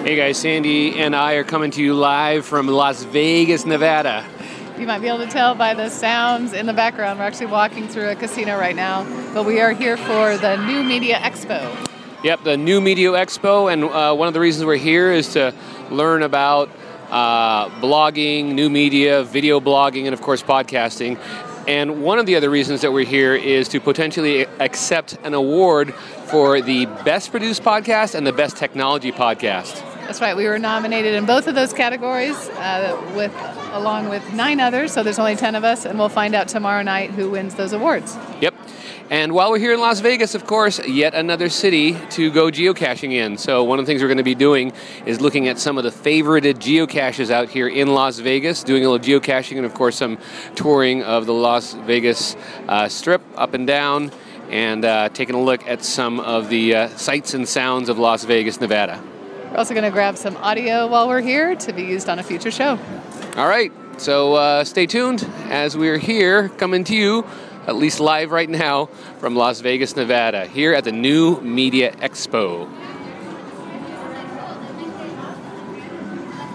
Hey guys, Sandy and I are coming to you live from Las Vegas, Nevada. You might be able to tell by the sounds in the background. We're actually walking through a casino right now, but we are here for the New Media Expo. Yep, the New Media Expo, and one of the reasons we're here is to learn about blogging, new media, video blogging, and of course podcasting. And one of the other reasons that we're here is to potentially accept an award for the best produced podcast and the best technology podcast. That's right. We were nominated in both of those categories along with 9 others, so there's only 10 of us, and we'll find out tomorrow night who wins those awards. Yep. And while we're here in Las Vegas, of course, yet another city to go geocaching in. So one of the things we're going to be doing is looking at some of the favorited geocaches out here in Las Vegas, doing a little geocaching and, of course, some touring of the Las Vegas Strip up and down, and taking a look at some of the sights and sounds of Las Vegas, Nevada. We're also going to grab some audio while we're here to be used on a future show. All right, so stay tuned as we're here coming to you, at least live right now, from Las Vegas, Nevada, here at the New Media Expo.